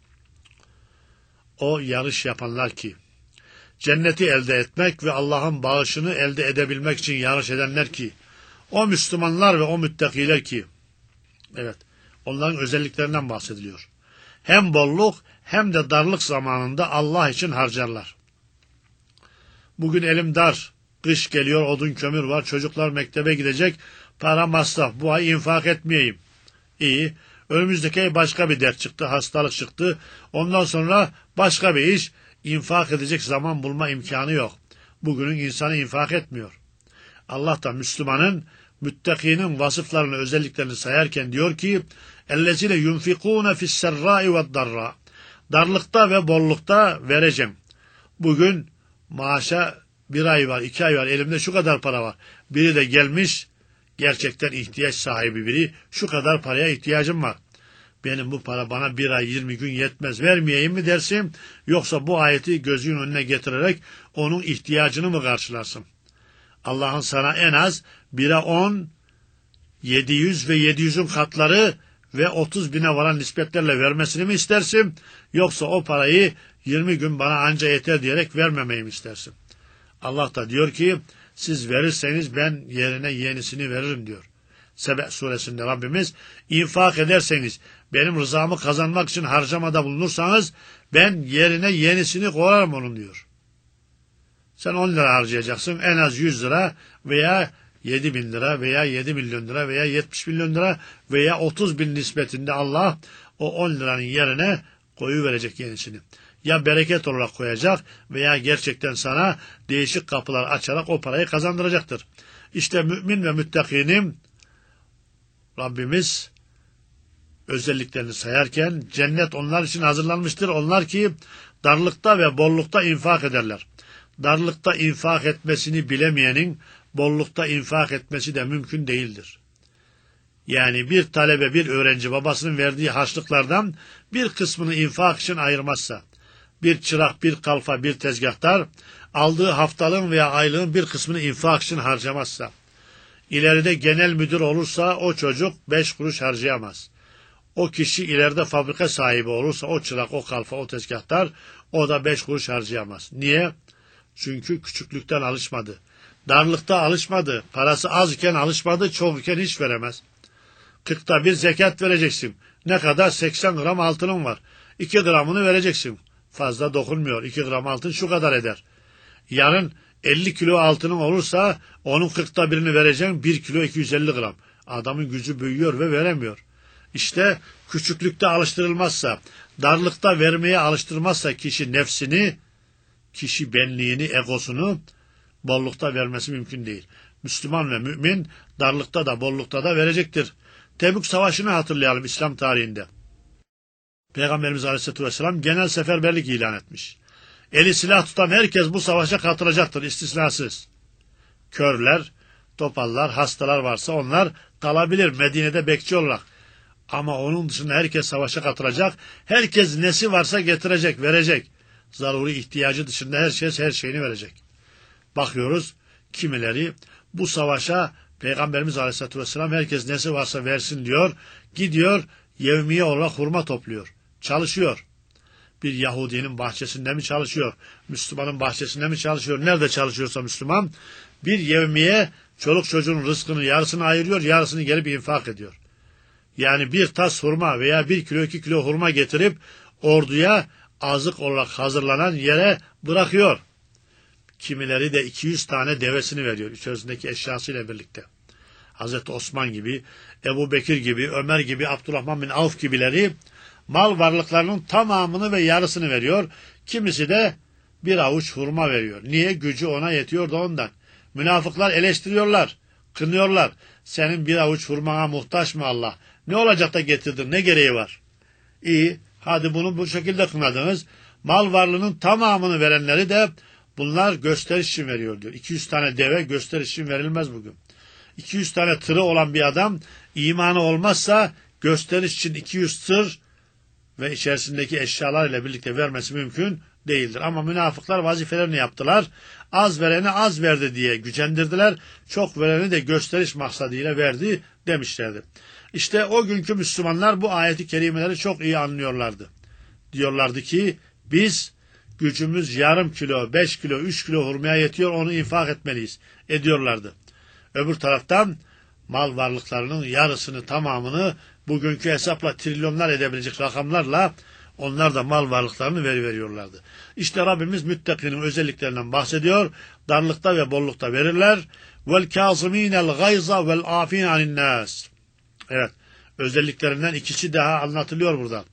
O yarış yapanlar ki, cenneti elde etmek ve Allah'ın bağışını elde edebilmek için yarış edenler ki, o Müslümanlar ve o müttakiler ki, evet, onların özelliklerinden bahsediliyor. Hem bolluk hem de darlık zamanında Allah için harcarlar. Bugün elim dar, kış geliyor, odun kömür var, çocuklar mektebe gidecek, para masraf, bu ay infak etmeyeyim. İyi, önümüzdeki ay başka bir dert çıktı, hastalık çıktı, ondan sonra başka bir iş, infak edecek zaman bulma imkanı yok. Bugünün insanı infak etmiyor. Allah da Müslümanın, müttakinin vasıflarını, özelliklerini sayarken diyor ki, اَلَّذِينَ يُنْفِقُونَ فِي السَّرَّاءِ وَالضَّرَّاءِ Darlıkta ve bollukta vereceğim. Bugün maaşa bir ay var, iki ay var, elimde şu kadar para var. Biri de gelmiş, gerçekten ihtiyaç sahibi biri, şu kadar paraya ihtiyacım var. Benim bu para bana bir ay yirmi gün yetmez, vermeyeyim mi dersin, yoksa bu ayeti gözünün önüne getirerek onun ihtiyacını mı karşılarsın? Allah'ın sana en az bire on, yedi yüz ve yedi yüzün katları ve otuz bine varan nispetlerle vermesini mi istersin, yoksa o parayı yirmi gün bana anca yeter diyerek vermemeyi mi istersin? Allah da diyor ki, siz verirseniz ben yerine yenisini veririm diyor. Sebe suresinde Rabbimiz, infak ederseniz, benim rızamı kazanmak için harcamada bulunursanız, ben yerine yenisini koyarım onun diyor. Sen on lira harcayacaksın, en az yüz lira veya yedi bin lira veya yedi milyon lira veya yetmiş milyon lira veya otuz bin nispetinde Allah o on liranın yerine koyuverecek yenisini. Ya bereket olarak koyacak veya gerçekten sana değişik kapılar açarak o parayı kazandıracaktır. İşte mümin ve müttakinin Rabbimiz özelliklerini sayarken cennet onlar için hazırlanmıştır. Onlar ki darlıkta ve bollukta infak ederler. Darlıkta infak etmesini bilemeyenin bollukta infak etmesi de mümkün değildir. Yani bir talebe, bir öğrenci babasının verdiği harçlıklardan bir kısmını infak için ayırmazsa, bir çırak, bir kalfa, bir tezgahtar aldığı haftalığın veya aylığın bir kısmını infak için harcamazsa, ileride genel müdür olursa o çocuk beş kuruş harcayamaz. O kişi ileride fabrika sahibi olursa o çırak, o kalfa, o tezgahtar o da beş kuruş harcayamaz. Niye? Çünkü küçüklükten alışmadı. Darlıkta alışmadı. Parası az iken alışmadı, çok iken hiç veremez. Kırkta bir zekat vereceksin. Ne kadar? seksen gram altının var. iki gramını vereceksin. Fazla dokunmuyor. iki gram altın şu kadar eder. Yarın elli kilo altının olursa onun kırkta birini vereceksin. bir kilo iki yüz elli gram. Adamın gücü büyüyor ve veremiyor. İşte küçüklükte alıştırılmazsa, darlıkta vermeye alıştırmazsa kişi nefsini, kişi benliğini, egosunu bollukta vermesi mümkün değil. Müslüman ve mümin darlıkta da bollukta da verecektir. Tebük Savaşı'nı hatırlayalım İslam tarihinde. Peygamberimiz Aleyhisselatü Vesselam genel seferberlik ilan etmiş. Eli silah tutan herkes bu savaşa katılacaktır istisnasız. Körler, topallar, hastalar varsa onlar kalabilir Medine'de bekçi olarak. Ama onun dışında herkes savaşa katılacak. Herkes nesi varsa getirecek, verecek. Zaruri ihtiyacı dışında herkes her şeyini verecek. Bakıyoruz kimileri bu savaşa Peygamberimiz Aleyhisselatü Vesselam herkes nesi varsa versin diyor. Gidiyor yevmiye olarak hurma topluyor. Çalışıyor. Bir Yahudinin bahçesinde mi çalışıyor? Müslümanın bahçesinde mi çalışıyor? Nerede çalışıyorsa Müslüman bir yevmiye çoluk çocuğun rızkını yarısını ayırıyor, yarısını gelip infak ediyor. Yani bir tas hurma veya bir kilo iki kilo hurma getirip orduya azık olarak hazırlanan yere bırakıyor. Kimileri de iki yüz tane devesini veriyor içerisindeki eşyasıyla birlikte. Hazreti Osman gibi, Ebu Bekir gibi, Ömer gibi, Abdurrahman bin Avf gibileri mal varlıklarının tamamını ve yarısını veriyor. Kimisi de bir avuç hurma veriyor. Niye? Gücü ona yetiyor da ondan. Münafıklar eleştiriyorlar, kınıyorlar. Senin bir avuç hurmana muhtaç mı Allah? Ne olacak da getirdin? Ne gereği var? İyi, hadi bunu bu şekilde kınadınız. Mal varlığının tamamını verenleri de bunlar gösteriş için veriyor diyor. iki yüz tane deve gösteriş için verilmez bugün. iki yüz tane tırı olan bir adam imanı olmazsa gösteriş için iki yüz tır ve içerisindeki eşyalar ile birlikte vermesi mümkün değildir. Ama münafıklar vazifelerini yaptılar. Az vereni az verdi diye gücendirdiler. Çok vereni de gösteriş maksadıyla verdi demişlerdi. İşte o günkü Müslümanlar bu ayeti kerimeleri çok iyi anlıyorlardı. Diyorlardı ki biz gücümüz yarım kilo, beş kilo, üç kilo hurmaya yetiyor, onu infak etmeliyiz. Ediyorlardı. Öbür taraftan mal varlıklarının yarısını, tamamını bugünkü hesapla trilyonlar edebilecek rakamlarla onlar da mal varlıklarını veri veriyorlardı. İşte Rabbimiz müttakinin özelliklerinden bahsediyor. Darlıkta ve bollukta verirler. Vel kâzimînel gayza vel âfîn aninnâs. Evet, özelliklerinden ikisi daha anlatılıyor burada.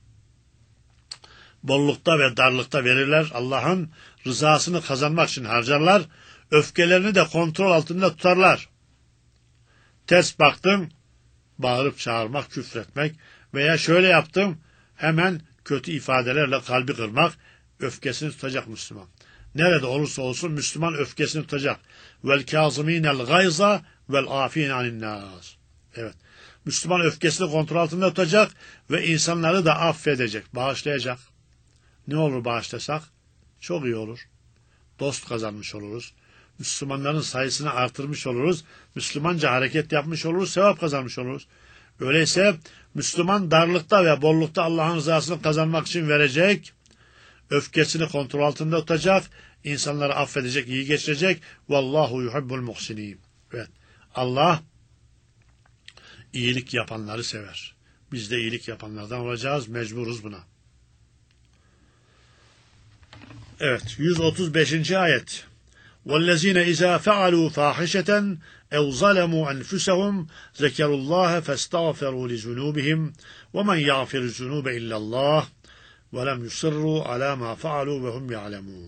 Bollukta ve darlıkta verirler. Allah'ın rızasını kazanmak için harcarlar. Öfkelerini de kontrol altında tutarlar. Ters baktım, bağırıp çağırmak, küfretmek veya şöyle yaptım, hemen kötü ifadelerle kalbi kırmak, öfkesini tutacak Müslüman. Nerede olursa olsun Müslüman öfkesini tutacak. Vel kâzimînel gayza vel âfîne aninnâs. Evet. Müslüman öfkesini kontrol altında tutacak ve insanları da affedecek, bağışlayacak. Ne olur bağışlasak? Çok iyi olur. Dost kazanmış oluruz. Müslümanların sayısını artırmış oluruz. Müslümanca hareket yapmış oluruz, sevap kazanmış oluruz. Öyleyse Müslüman darlıkta ve bollukta Allah'ın rızasını kazanmak için verecek, öfkesini kontrol altında tutacak, insanları affedecek, iyi geçirecek. Vallahu yuhibbul muhsinin. Evet. Allah iyilik yapanları sever. Biz de iyilik yapanlardan olacağız, mecburuz buna. Evet, yüz otuz beşinci ayet. وَالَّذ۪ينَ اِذَا فَعَلُوا فَاحِشَةً اَوْ ظَلَمُوا أَنْفُسَهُمْ ذَكَرُوا اللّٰهَ فَاسْتَغْفَرُوا لِذُنُوبِهِمْ وَمَنْ يَغْفِرُ الذُّنُوبَ إِلَّا اللّٰهِ وَلَمْ يُصِرُّوا عَلَى مَا فَعَلُوا وَهُمْ يَعْلَمُونَ.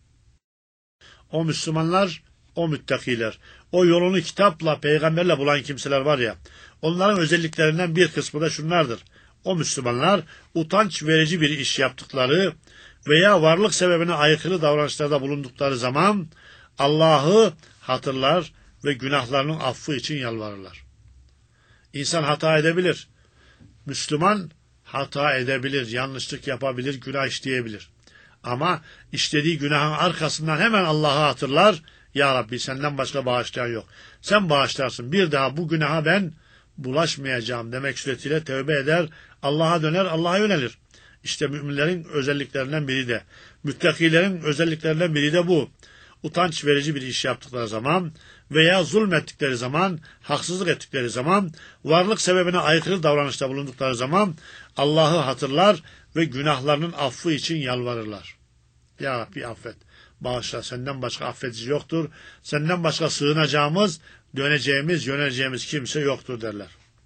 O Müslümanlar, o müttakiler, o yolunu kitapla, peygamberle bulan kimseler var ya, onların özelliklerinden bir kısmı da şunlardır. O Müslümanlar utanç verici bir iş yaptıkları veya varlık sebebine aykırı davranışlarda bulundukları zaman Allah'ı hatırlar ve günahlarının affı için yalvarırlar. İnsan hata edebilir. Müslüman hata edebilir, yanlışlık yapabilir, günah işleyebilir. Ama işlediği günahın arkasından hemen Allah'ı hatırlar. Ya Rabbi senden başka bağışlayan yok. Sen bağışlarsın. Bir daha bu günaha ben bulaşmayacağım demek suretiyle tövbe eder. Allah'a döner, Allah'a yönelir. İşte müminlerin özelliklerinden biri de, müttakilerin özelliklerinden biri de bu. Utanç verici bir iş yaptıkları zaman veya zulmettikleri zaman, haksızlık ettikleri zaman, varlık sebebine aykırı davranışta bulundukları zaman Allah'ı hatırlar ve günahlarının affı için yalvarırlar. Ya Rabbi affet, bağışla, senden başka affedici yoktur, senden başka sığınacağımız, döneceğimiz, yöneleceğimiz kimse yoktur derler.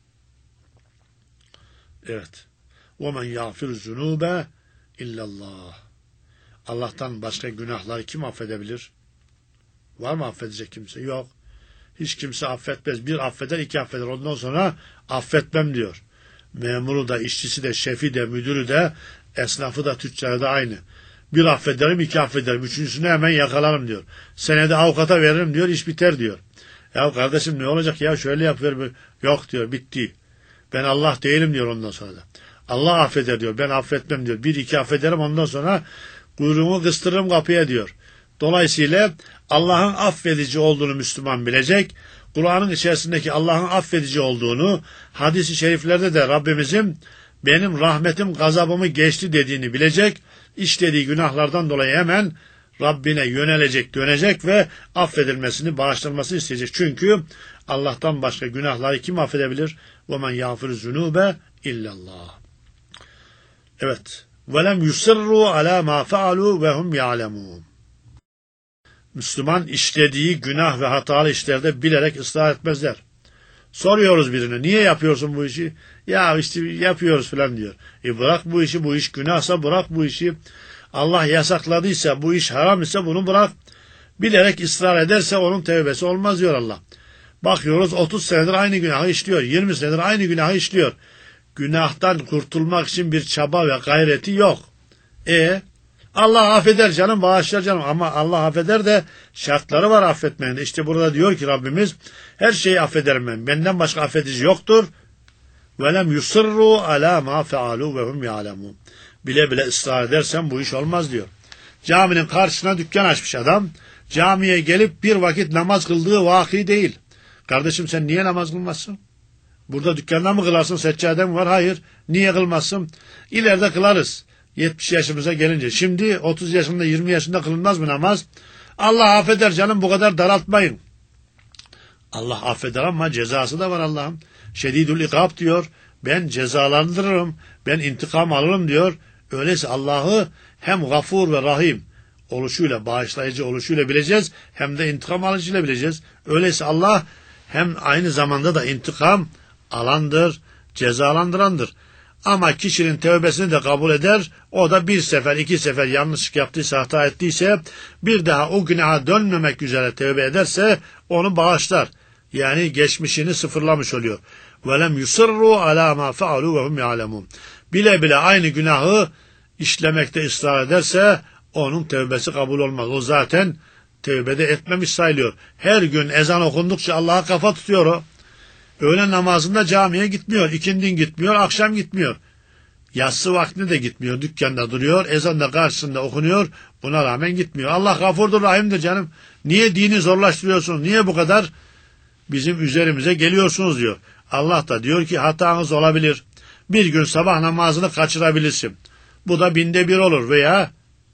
Evet. وَمَنْ يَغْفِرُ الذُّنُوبَ اِلَّا اللّٰهِ. Allah'tan başka günahları kim affedebilir? Var mı affedecek kimse? Yok. Hiç kimse affetmez. Bir affeder, iki affeder. Ondan sonra affetmem diyor. Memuru da, işçisi de, şefi de, müdürü de, esnafı da, tüccarı da aynı. Bir affederim, iki affederim. Üçüncüsünü hemen yakalarım diyor. Senede avukata veririm diyor, iş biter diyor. Ya kardeşim ne olacak ya şöyle yapıyorum. Yok diyor, bitti. Ben Allah değilim diyor ondan sonra da. Allah affeder diyor. Ben affetmem diyor. Bir iki affederim ondan sonra kuyruğumu kıstırırım kapıya diyor. Dolayısıyla Allah'ın affedici olduğunu Müslüman bilecek. Kur'an'ın içerisindeki Allah'ın affedici olduğunu, hadis-i şeriflerde de Rabbimizin benim rahmetim gazabımı geçti dediğini bilecek. İşlediği günahlardan dolayı hemen Rabbine yönelecek, dönecek ve affedilmesini, bağışlanmasını isteyecek. Çünkü Allah'tan başka günahları kim affedebilir? وَمَنْ يَغْفِرُ الذُّنُوبَ اِلَّا اللّٰهِ. Evet. وَلَمْ يُسِرُّوا عَلَى مَا فَعَلُوا وَهُمْ يَعْلَمُونَ. Müslüman işlediği günah ve hatalı işlerde bilerek ısrar etmezler. Soruyoruz birine, niye yapıyorsun bu işi? Ya işte yapıyoruz falan diyor. E bırak bu işi, bu iş günahsa bırak bu işi. Allah yasakladıysa, bu iş haram ise bunu bırak. Bilerek ısrar ederse onun tevbesi olmaz diyor Allah. Bakıyoruz otuz senedir aynı günahı işliyor, yirmi senedir aynı günahı işliyor. Günahtan kurtulmak için bir çaba ve gayreti yok. E Allah affeder canım, bağışlar canım ama Allah affeder de şartları var affetmenin. İşte burada diyor ki Rabbimiz her şeyi affederim ben. Benden başka affedici yoktur. وَلَمْ يُصِرُّوا عَلَى مَا فَعَلُوا وَهُمْ يَعْلَمُونَ. Bile bile ısrar edersen bu iş olmaz diyor. Caminin karşısına dükkan açmış adam. Camiye gelip bir vakit namaz kıldığı vaki değil. Kardeşim sen niye namaz kılmazsın? Burada dükkanda mı kılarsın? Seccade mi var? Hayır. Niye kılmazsın? İleride kılarız. yetmiş yaşımıza gelince. Şimdi otuz yaşında, yirmi yaşında kılınmaz mı namaz? Allah affeder canım, bu kadar daraltmayın. Allah affeder ama cezası da var Allah'ın. Şedidül ikab diyor. Ben cezalandırırım. Ben intikam alırım diyor. Öyleyse Allah'ı hem gafur ve rahim oluşuyla, bağışlayıcı oluşuyla bileceğiz. Hem de intikam alıcıyla bileceğiz. Öyleyse Allah hem aynı zamanda da intikam alandır, cezalandırandır. Ama kişinin tövbesini de kabul eder. O da bir sefer, iki sefer yanlışlık yaptıysa, hata ettiyse bir daha o günaha dönmemek üzere tövbe ederse onu bağışlar. Yani geçmişini sıfırlamış oluyor. وَلَمْ يُصِرُّوا عَلَى مَا فَعَلُوا وَهُمْ يَعْلَمُونَ. Bile bile aynı günahı işlemekte ısrar ederse onun tevbesi kabul olmaz. O zaten tevbede etmemiş sayılıyor. Her gün ezan okundukça Allah'a kafa tutuyor o. Öğlen namazında camiye gitmiyor, ikindin gitmiyor, akşam gitmiyor. Yatsı vaktinde de gitmiyor, dükkanda duruyor, ezan da karşısında okunuyor, buna rağmen gitmiyor. Allah gafurdur, rahimdir canım. Niye dini zorlaştırıyorsunuz, niye bu kadar bizim üzerimize geliyorsunuz diyor. Allah da diyor ki hatanız olabilir. Bir gün sabah namazını kaçırabilirsin. Bu da binde bir olur veya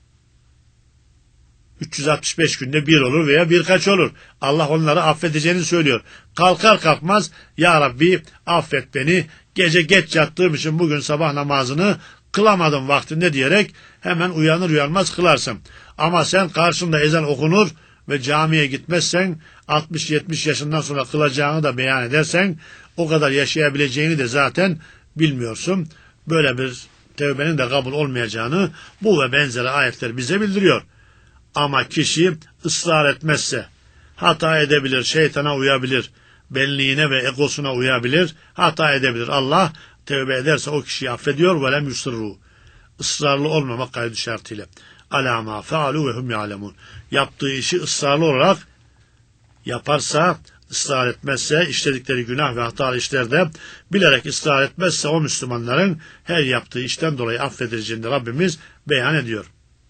üç yüz altmış beş günde bir olur veya birkaç olur. Allah onları affedeceğini söylüyor. Kalkar kalkmaz ya Rabbi affet beni, gece geç yattığım için bugün sabah namazını kılamadım vaktinde diyerek hemen uyanır uyanmaz kılarsın. Ama sen karşında ezan okunur ve camiye gitmezsen altmış yetmiş yaşından sonra kılacağını da beyan edersen o kadar yaşayabileceğini de zaten bilmiyorsun. Böyle bir tevbenin de kabul olmayacağını bu ve benzeri ayetler bize bildiriyor. Ama kişi ısrar etmezse hata edebilir, şeytana uyabilir, benliğine ve egosuna uyabilir, hata edebilir. Allah tevbe ederse o kişiyi affediyor ve lem yusirru. Israrlı olmamak kaydı şartıyla. Alâ mâ fealû ve hum ya'lemûn. Yaptığı işi ısrarlı olarak yaparsa, ısrar etmezse, işledikleri günah ve hatalı işlerde bilerek ısrar etmezse o Müslümanların her yaptığı işten dolayı affedileceğini Rabbimiz beyan ediyor.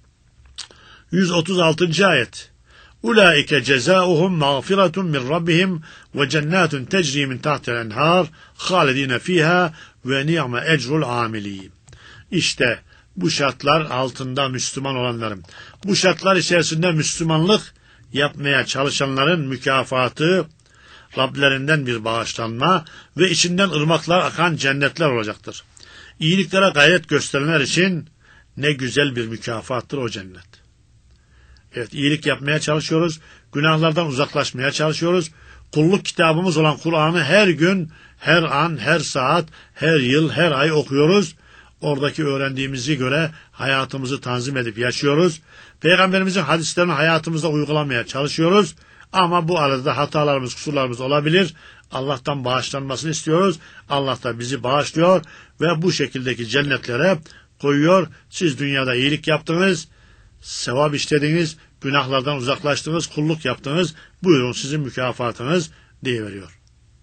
yüz otuz altıncı ayet. Ulaike cezauhum mağfiretun min rabbihim ve cennetun tecri min tahti'l enhar halidine fiha ve ni'me ecrul amilin. İşte bu şartlar altında Müslüman olanların, bu şartlar içerisinde Müslümanlık yapmaya çalışanların mükafatı Rablerinden bir bağışlanma ve içinden ırmaklar akan cennetler olacaktır. İyiliklere gayret gösterenler için ne güzel bir mükafattır o cennet. Evet, iyilik yapmaya çalışıyoruz, günahlardan uzaklaşmaya çalışıyoruz. Kulluk kitabımız olan Kur'an'ı her gün, her an, her saat, her yıl, her ay okuyoruz. Oradaki öğrendiğimizi göre hayatımızı tanzim edip yaşıyoruz. Peygamberimizin hadislerini hayatımızda uygulamaya çalışıyoruz. Ama bu arada hatalarımız, kusurlarımız olabilir. Allah'tan bağışlanmasını istiyoruz. Allah da bizi bağışlıyor ve bu şekildeki cennetlere koyuyor. Siz dünyada iyilik yaptınız, sevap işlediniz, günahlardan uzaklaştınız, kulluk yaptınız. Buyurun sizin mükafatınız deyiveriyor.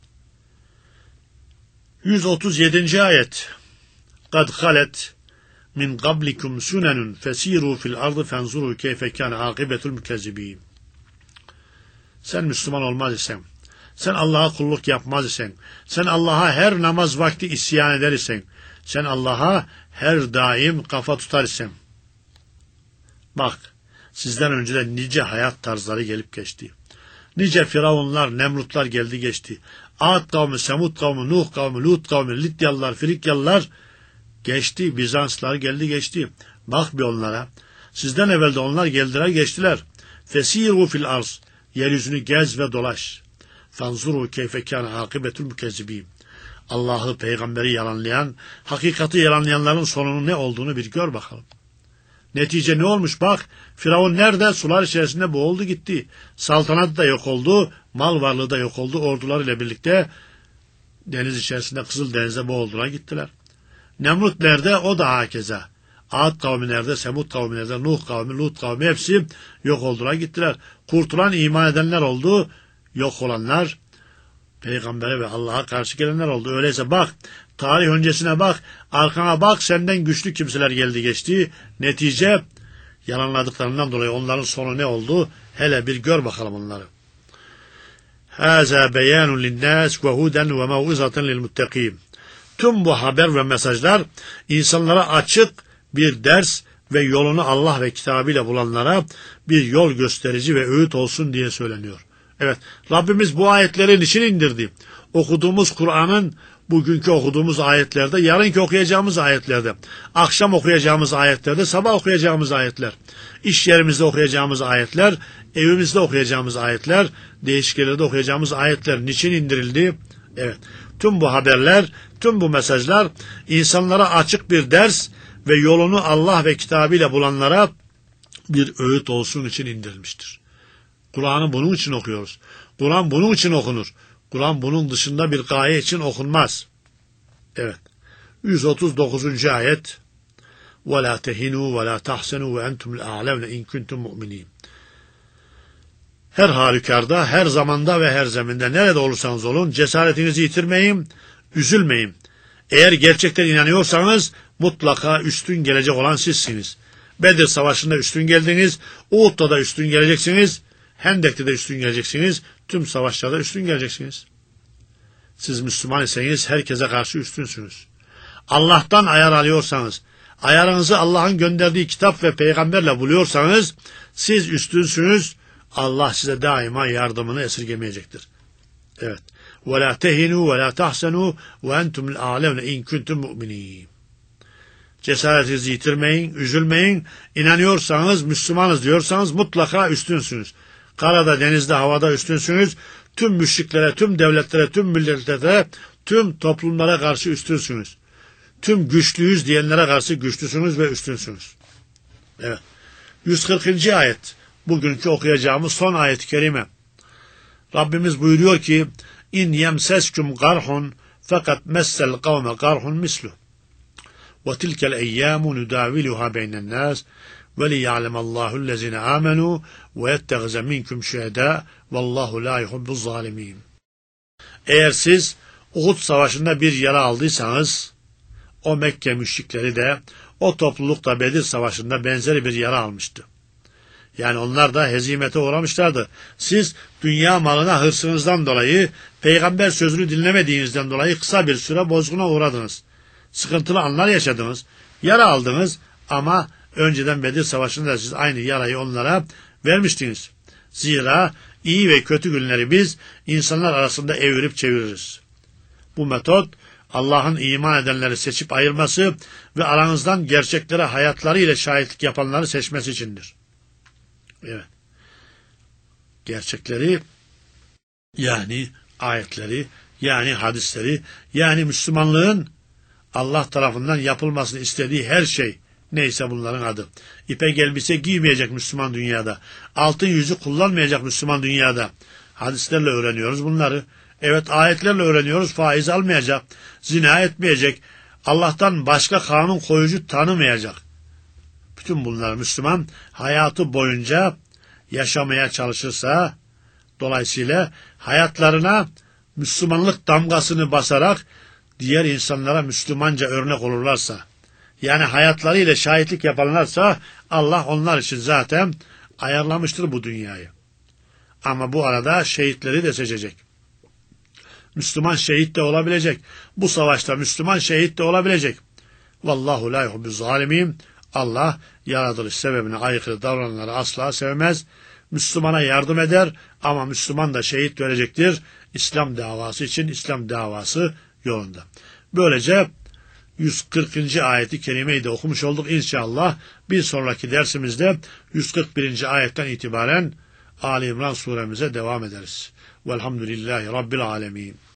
yüz otuz yedinci ayet. قَدْ خَلَتْ مِنْ قَبْلِكُمْ سُنَنٌ فَسِيرُوا فِي الْأَرْضِ فَانْظُرُوا كَيْفَ كَانَ عَاقِبَةُ الْمُكَذِّبِينَ. Sen Müslüman olmaz isen, sen Allah'a kulluk yapmaz isen, sen Allah'a her namaz vakti isyan eder isen, sen Allah'a her daim kafa tutar isen, bak, sizden önce de nice hayat tarzları gelip geçti. Nice firavunlar, nemrutlar geldi geçti. Ad kavmi, Semud kavmi, Nuh kavmi, Lut kavmi, Lidyalılar, Frikyalılar geçti. Bizanslar geldi geçti. Bak bir onlara. Sizden evvel de onlar geldiler geçtiler. Fesiru fil arz. Yeryüzünü gez ve dolaş. Fanzuru keyfe kâne âkıbetul mükezzibîn. Allah'ı, peygamberi yalanlayan, hakikati yalanlayanların sonunun ne olduğunu bir gör bakalım. Netice ne olmuş bak. Firavun nerede? Sular içerisinde boğuldu gitti. Saltanatı da yok oldu. Mal varlığı da yok oldu. Ordularıyla birlikte deniz içerisinde Kızıldeniz'e boğuldular gittiler. Nemrut nerede? O da hakeza. Ad kavmi nerede? Semud kavmi nerede? Nuh kavmi, Lut kavmi hepsi yok oldular gittiler. Kurtulan iman edenler oldu. Yok olanlar peygambere ve Allah'a karşı gelenler oldu. Öyleyse bak, tarih öncesine bak, arkana bak, senden güçlü kimseler geldi geçti. Netice yalanladıklarından dolayı onların sonu ne oldu? Hele bir gör bakalım onları. Hâzâ beyanun linnâs ve huden ve mev'izaten lilmuttakîn. Tüm bu haber ve mesajlar insanlara açık bir ders ve yolunu Allah ve kitabıyla bulanlara bir yol gösterici ve öğüt olsun diye söyleniyor. Evet, Rabbimiz bu ayetleri niçin indirdi? Okuduğumuz Kur'an'ın bugünkü okuduğumuz ayetlerde, yarınki okuyacağımız ayetlerde, akşam okuyacağımız ayetlerde, sabah okuyacağımız ayetler, iş yerimizde okuyacağımız ayetler, evimizde okuyacağımız ayetler, değişik yerlerde okuyacağımız ayetler niçin indirildi? Evet, tüm bu haberler, tüm bu mesajlar insanlara açık bir ders ve yolunu Allah ve kitabıyla bulanlara bir öğüt olsun için indirilmiştir. Kur'an'ı bunun için okuyoruz. Kur'an bunun için okunur. Kur'an bunun dışında bir gaye için okunmaz. Evet. yüz otuz dokuzuncu ayet. وَلَا تَهِنُوا وَلَا تَحْسَنُوا وَاَنْتُمُ الْاَعْلَوْنَ اِنْ كُنْتُمْ مُؤْمِنِينَ. Her halükarda, her zamanda ve her zeminde nerede olursanız olun cesaretinizi yitirmeyin, üzülmeyin. Eğer gerçekten inanıyorsanız mutlaka üstün gelecek olan sizsiniz. Bedir Savaşı'nda üstün geldiniz, Uhud'da da üstün geleceksiniz, Hendek'te de üstün geleceksiniz, tüm savaşlarda üstün geleceksiniz. Siz Müslüman iseniz herkese karşı üstünsünüz. Allah'tan ayar alıyorsanız, ayarınızı Allah'ın gönderdiği kitap ve peygamberle buluyorsanız siz üstünsünüz. Allah size daima yardımını esirgemeyecektir. Evet. وَلَا تَهِنُوا وَلَا تَحْسَنُوا وَاَنْتُمُ الْاَعْلَوْنَ اِنْ كُنْتُمْ مُؤْمِنِينَ. Cesaretinizi yitirmeyin, üzülmeyin. İnanıyorsanız, Müslümanız diyorsanız mutlaka üstünsünüz. Karada, denizde, havada üstünsünüz. Tüm müşriklere, tüm devletlere, tüm milletlere, tüm toplumlara karşı üstünsünüz. Tüm güçlüyüz diyenlere karşı güçlüsünüz ve üstünsünüz. Evet. yüz kırkıncı ayet. Bugünkü okuyacağımız son ayet-i kerime. Rabbimiz buyuruyor ki İn yemseskum garhun fakat messel kavme garhun mislu. Ve tilkel eyyamu nudaviluha beynen nas ve liya'lemallahu lezine amenu ve yettegze minkum şühedâ vallahu la yuhibbuz zalimin. Eğer siz Uhud Savaşı'nda bir yara aldıysanız o Mekke müşrikleri de o topluluk da Bedir Savaşı'nda benzeri bir yara almıştı. Yani onlar da hezimete uğramışlardı. Siz dünya malına hırsınızdan dolayı, peygamber sözünü dinlemediğinizden dolayı kısa bir süre bozguna uğradınız. Sıkıntılı anlar yaşadınız. Yara aldınız ama önceden Bedir Savaşı'nda siz aynı yarayı onlara vermiştiniz. Zira iyi ve kötü günleri biz insanlar arasında evirip çeviririz. Bu metot Allah'ın iman edenleri seçip ayırması ve aranızdan gerçeklere hayatları ile şahitlik yapanları seçmesi içindir. Evet. Gerçekleri yani ayetleri yani hadisleri yani Müslümanlığın Allah tarafından yapılmasını istediği her şey neyse bunların adı. İpek elbise giymeyecek Müslüman dünyada. Altın yüzük kullanmayacak Müslüman dünyada. Hadislerle öğreniyoruz bunları. Evet ayetlerle öğreniyoruz. Faiz almayacak. Zina etmeyecek. Allah'tan başka kanun koyucu tanımayacak. Bütün bunlar Müslüman hayatı boyunca yaşamaya çalışırsa, dolayısıyla hayatlarına Müslümanlık damgasını basarak diğer insanlara Müslümanca örnek olurlarsa, yani hayatlarıyla şahitlik yaparlarsa Allah onlar için zaten ayarlamıştır bu dünyayı. Ama bu arada şehitleri de seçecek. Müslüman şehit de olabilecek. Bu savaşta Müslüman şehit de olabilecek. Vallahu la yuhibbuz zalimin. Allah yaratılış sebebine aykırı davrananları asla sevmez. Müslümana yardım eder ama Müslüman da şehit verecektir. İslam davası için İslam davası yolunda. Böylece yüz kırkıncı ayeti kerimeyi de okumuş olduk. İnşallah bir sonraki dersimizde yüz kırk birinci ayetten itibaren Ali İmran suremize devam ederiz. Velhamdülillahi Rabbil alemin.